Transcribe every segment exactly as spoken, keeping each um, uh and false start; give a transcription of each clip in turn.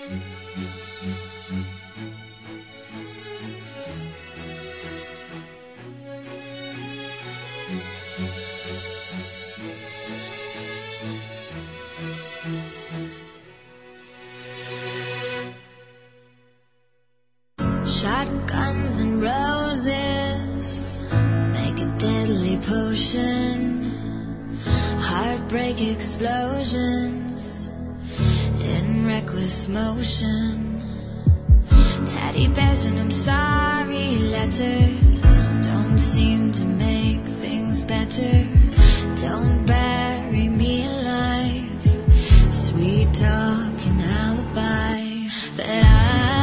Shotguns and roses make a deadly potion. Heartbreak explosions in reckless motion. Teddy bears and I'm sorry letters don't seem to make things better. Don't bury me alive, sweet talking alibi. But I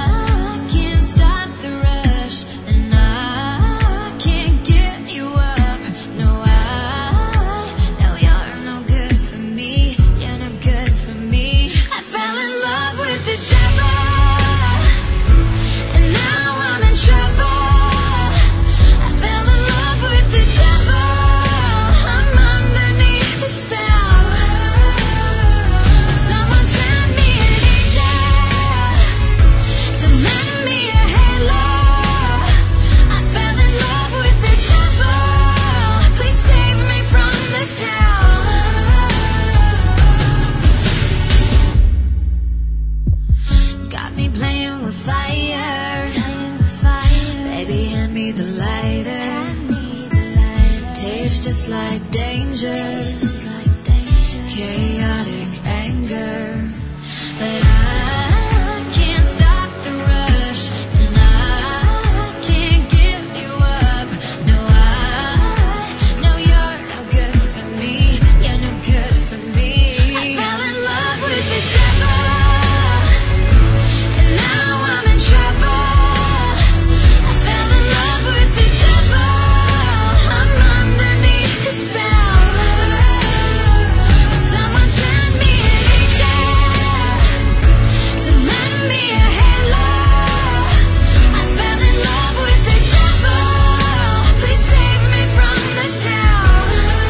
just like danger, just like danger, chaotic anger. But I can't stop the rush, and I can't give you up. No, I know you're no good for me. You're no good for me. I fell in love with the devil, and now I'm in trouble. I fell in love with the devil. I'm underneath the spell. Someone send me an angel to lend me a halo. I fell in love with the devil. Please save me from this hell.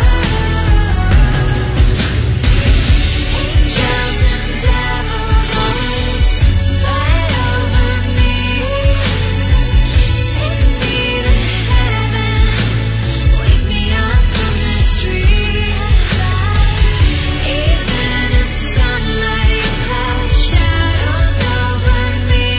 Angels and devils always fight over me. Take me to heaven, wake me up from this dream. Even in sunlight, cloud shadows over me.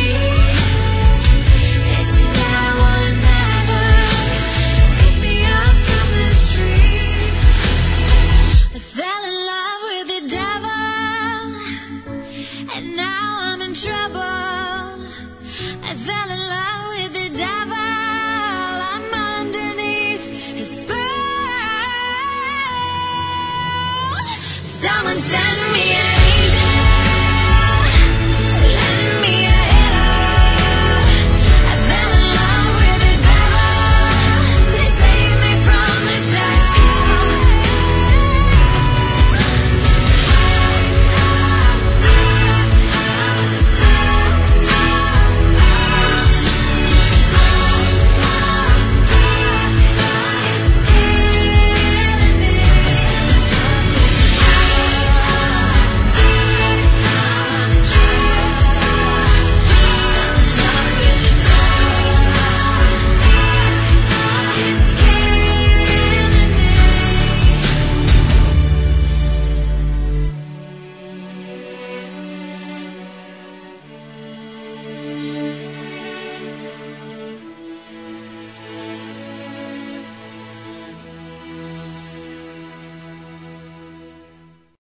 It's now or never, wake me up from this dream. I fell in love with the devil, and now I'm in trouble. I fell in love with the devil. I'm underneath his spell. Someone send me a